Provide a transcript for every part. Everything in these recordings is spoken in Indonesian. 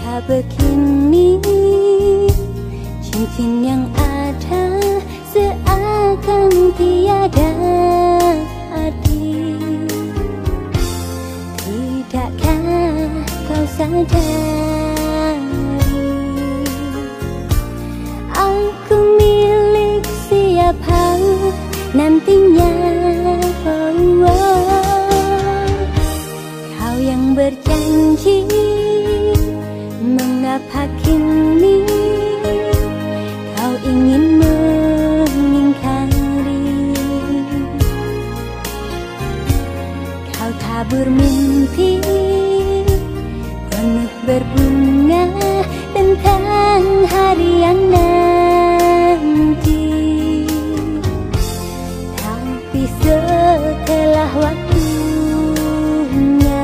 tak begini, cincin yang ada seakan tiada arti. Tidakkah kau sadari, aku milik siapa nantinya. Kau yang berjanji, mengapa kini kau ingin mengingkari? Kau tabur mimpi penuh berbunga tentang hari yang nanti. Tapi setelah waktunya,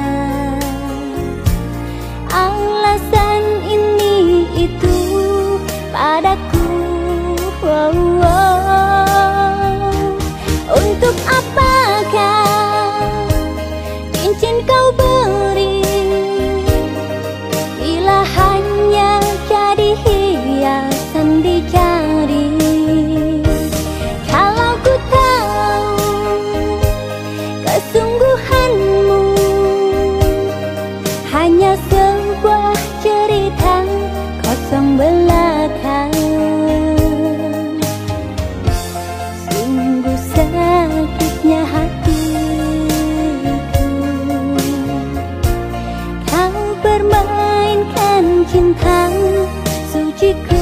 alasan ini itu padaku. Untuk apakah cincin kau beri, bila hanya jadi hiasan di jari? Kalau ku tahu kesungguhanmu hanya sebuah cerita kosong belaka, sungguh sakitnya hatiku. Kau permainkan cinta suciku.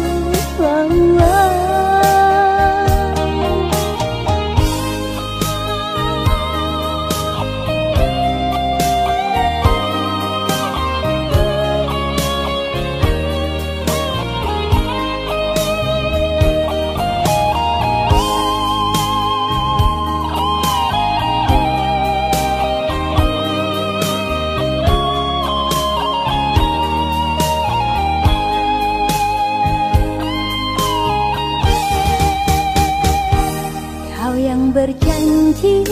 Kau yang berjanji,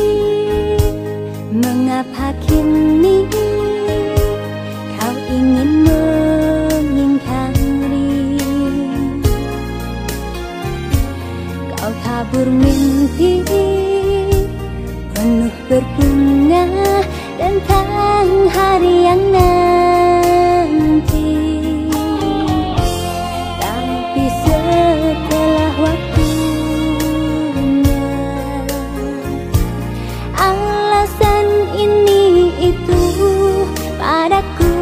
mengapa kini kau ingin mengingkari? Kau tabur mimpi penuh berbunga tentang hari yang nanti. Tapi setelah waktunya, alasan ini itu padaku.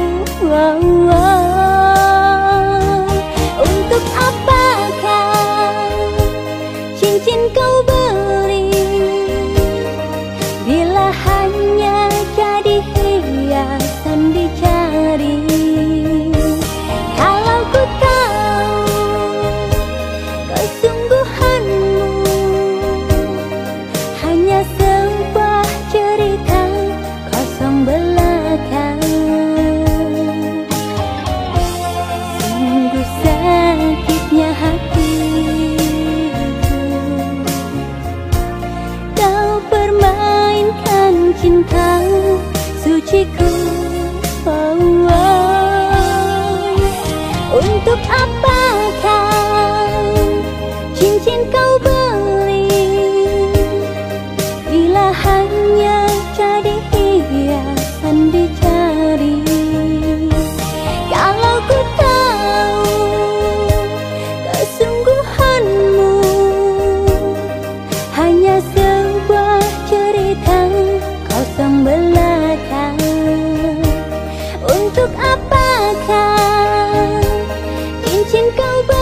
Untuk apakah cincin kau beri, bila hanya jadi hiasan di jari? Kalau ku tahu kesungguhanmu hanya sebuah cerita kosong belaka, sungguh sakitnya hatiku. Kau permainkan cinta suciku. Untuk apakah cincin kau beri, bila hanya jadi hiasan di jari? Kalau ku tahu kesungguhanmu hanya sebuah cerita kosong belaka, untuk apakah cincin kau